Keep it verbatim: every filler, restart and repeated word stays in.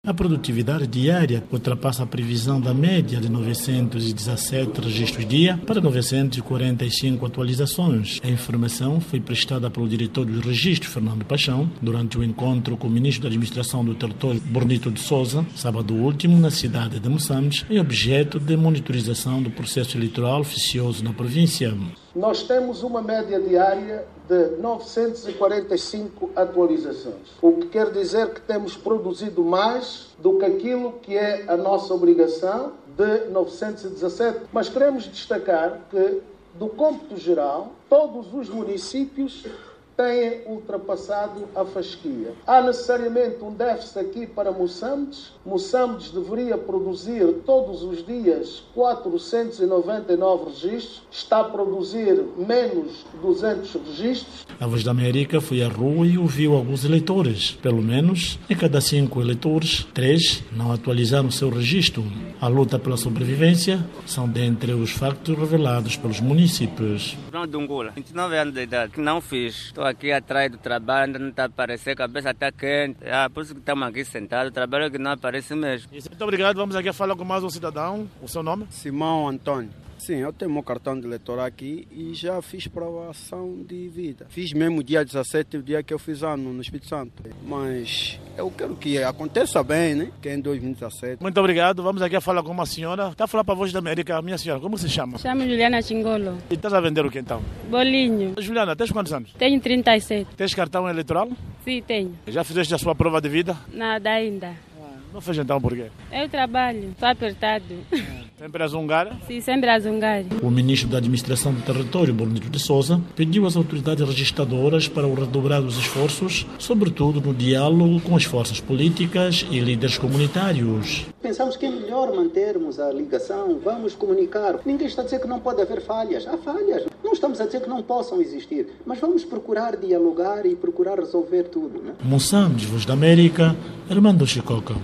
A produtividade diária ultrapassa a previsão da média de novecentos e dezassete registros dia para novecentos e quarenta e cinco atualizações. A informação foi prestada pelo diretor dos registros, Fernando Paixão, durante o encontro com o ministro da Administração do Território, Bornito de Sousa, sábado último, na cidade de Moçambique, em objeto de monitorização do processo eleitoral oficioso na província. Nós temos uma média diária de novecentos e quarenta e cinco atualizações, o que quer dizer que temos produzido mais do que aquilo que é a nossa obrigação de novecentos e dezassete. Mas queremos destacar que, do cômputo geral, todos os municípios têm ultrapassado a fasquia. Há necessariamente um déficit aqui para Moçambique. Moçambique deveria produzir todos os dias quatrocentos e noventa e nove registros, está a produzir menos duzentos registros. A Voz da América foi à rua e ouviu alguns eleitores. Pelo menos, em cada cinco eleitores, três não atualizaram o seu registro. A luta pela sobrevivência são dentre os factos revelados pelos municípios. vinte e nove anos de idade, que não fiz. Estou aqui atrás do trabalho, ainda não está a aparecer, a cabeça está quente. É por isso que estamos aqui sentados, o trabalho é que não aparece mesmo. Muito obrigado, vamos aqui falar com mais um cidadão. O seu nome? Simão Antônio. Sim, eu tenho meu cartão de eleitor aqui e já fiz provação de vida. Fiz mesmo dia dezessete, o dia que eu fiz ano no Espírito Santo. Mas eu quero que aconteça bem, né? Que é em dois mil e dezassete. Muito obrigado, vamos aqui falar com uma senhora. Está a falar para a Voz da América, minha senhora, como se chama? Chamo Juliana Chingolo. E estás a vender o que então? Bolinho. Juliana, tens quantos anos? Tenho trinta e sete. Tens cartão eleitoral? Sim, tenho. Já fizeste a sua prova de vida? Nada ainda. Não fez então por quê? Eu trabalho, estou apertado. Sempre a zungar? Sim, sempre a zungar. O ministro da Administração do Território, Bornito de Sousa, pediu às autoridades registradoras para o redobrar os esforços, sobretudo no diálogo com as forças políticas e líderes comunitários. Pensamos que é melhor mantermos a ligação, vamos comunicar. Ninguém está a dizer que não pode haver falhas. Há falhas. Não estamos a dizer que não possam existir, mas vamos procurar dialogar e procurar resolver tudo, né? Moçambique, Voz da América, Armando Chicoca.